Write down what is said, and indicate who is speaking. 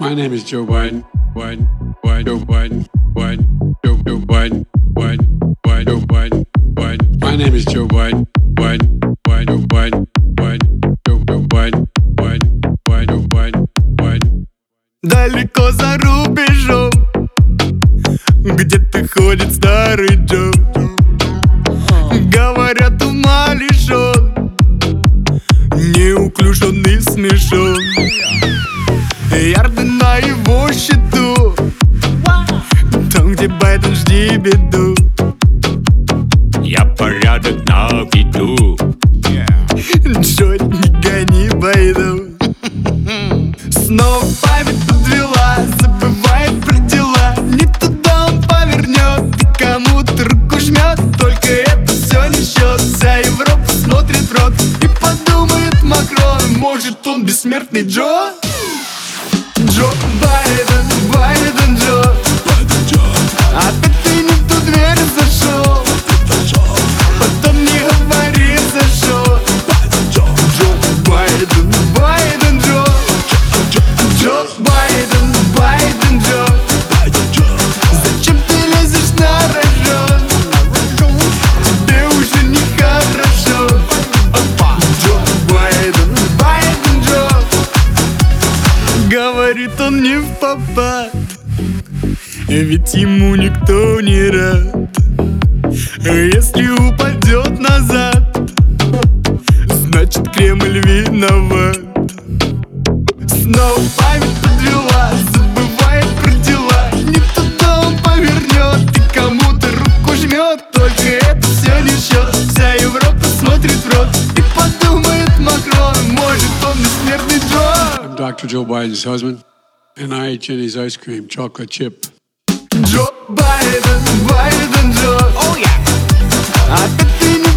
Speaker 1: My name is Joe Biden. Biden, Biden, Joe Biden, Biden, Joe Biden, Biden, Biden, Joe Biden, Biden. My name is Joe Biden. Biden, Biden, Joe Biden, Biden, Joe Biden, Biden, Biden, Joe Biden, Biden.
Speaker 2: Далеко за рубежом где-то ходит старый Джо. Говорят, ума лишен, неуклюж он и смешон. Ярды на его счету, там, где Байден, жди беду.
Speaker 3: Я порядок наведу.
Speaker 2: Джо, не гони Байду. Снова память подвела, забывает про дела. Не туда он повернет и кому-то руку жмет. Только это все не счет, вся Европа смотрит в рот и подумает Макрон, может он бессмертный Джо? Джо Байден, Байден Джо. Опять ты не в ту дверь зашел, потом не говори зашел. Джо Байден, Байден Джо. Джо Байден, Байден Джо. Зачем ты лезешь на рожон? Тебе уже нехорошо. Джо Байден, Байден Джо. Говорит он не впопад, ведь ему никто не рад. Если упадет назад, значит Кремль виноват. Снова память подвела, забывает про дела. Не туда он повернет и кому-то руку жмет. Только это все не счет, вся Европа смотрит в рот и подумает Макрон, может он бессмертный Джо.
Speaker 1: I'm Dr. Joe Biden's husband, and I ate Jenny's ice cream, chocolate chip.
Speaker 2: Джо Байден, Байден Джо.
Speaker 3: Oh yeah.
Speaker 2: Опять ты не